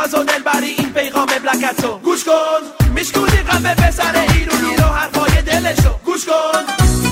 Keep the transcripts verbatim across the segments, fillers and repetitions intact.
ناز و دلبری این پیغام بلکتو گوش کن، میشکونی قلب پسر ایرونی رو حرفای دلشو گوش کن.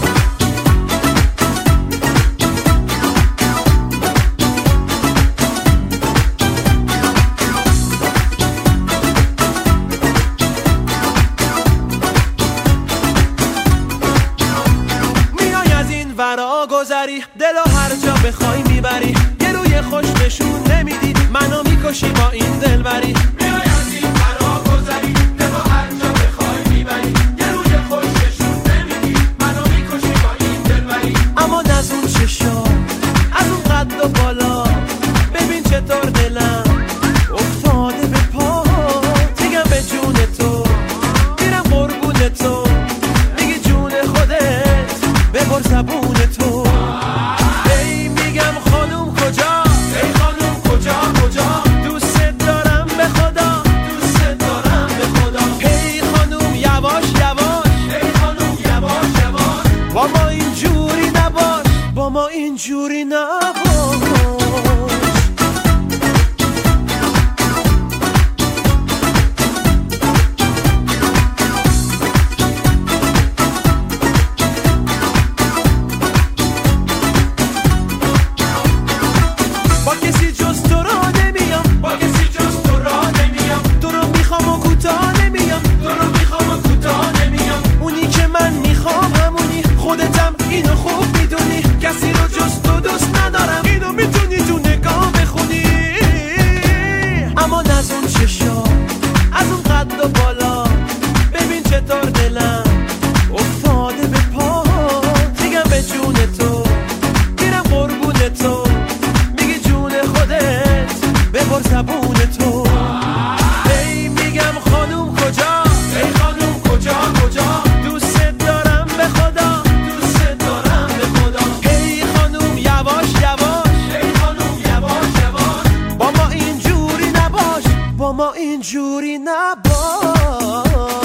ورا گذری دلو هر جا بخوای میبری، یه روی خوش نشون نمیدی منو میکشی با این دلبری. میای از این ورا گذری دلو هر جا بخوای میبری، یه روی خوش نشون نمیدی منو میکشی با این دلبری. اما از اون چشا از اون قد و بالا ببین چطور دلم افتاده به پا، میگم به جون تو میرم قربون تو، میگی جون خودت ببر زبون تو. ای میگم خانوم کجا، ای خانوم کجا کجا، دوست دارم به خدا، دوست دارم به خدا. ای خانوم یواش یواش، ای خانوم یواش یواش، با ما اینجوری نباش، با ما اینجوری نباش. اینو خوب میدونی کسی رو جز تو دوست ندارم، اینو میتونی تو نگاه بخونی. اما از اون چشا از اون قد و بالا ببین چطور دلم افتاده به پا، میگم به جون تو میرم قربون تو، میگی جون خودت ببر زبون تو. ای میگم خانوم کجا، ای خانوم کجا کجا، دوست دارم به خدا، ما اینجوری نباش.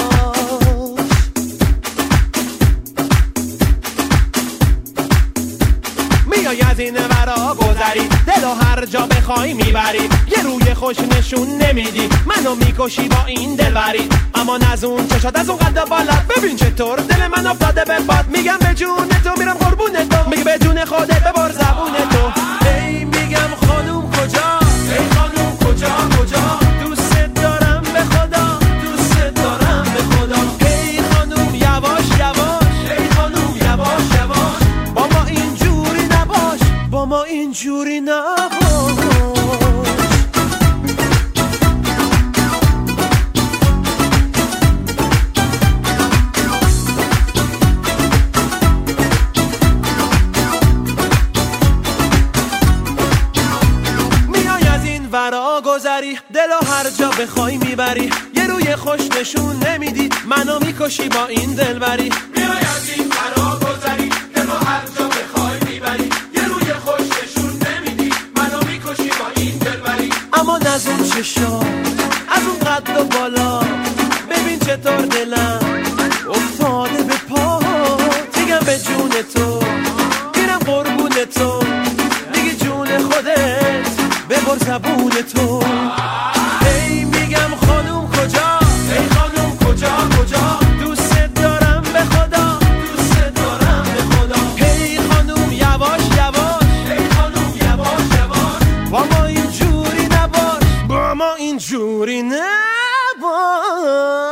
میای از این ورا گذری دلو هر جا بخوای میبری، یه روی خوش نشون نمیدی منو میکشی با این دلبری. اما از اون چشات از اون قد بالا ببین چطور دل من افتاده به باد، میگم به جون تو میرم قربون تو، میگه به جون خودت ببر زبون تو. ای میگم خانوم کجا، ای خانوم کجا کجا، ما اینجوری نباش. میای از این ورا گذری دلو هر جا بخوای میبری، یه روی خوش نشون نمیدی منو میکشی با این دلبری. میای از این ورا گذری دلو هر جا بخوای میبری، اما از اون چشا از اون قد و بالا ببین چطور دلم افتاده به پا، میگم به جون تو میرم قربون تو، میگی جون خودت ببر زبون تو. ای میگم خانوم کجا، ای خانوم کجا کجا، دوست دارم به خدا، دوست دارم به خدا. ای خانوم یواش یواش، ای خانوم یواش یواش، با ما اینجوری نباش، با ما اینجوری نباش.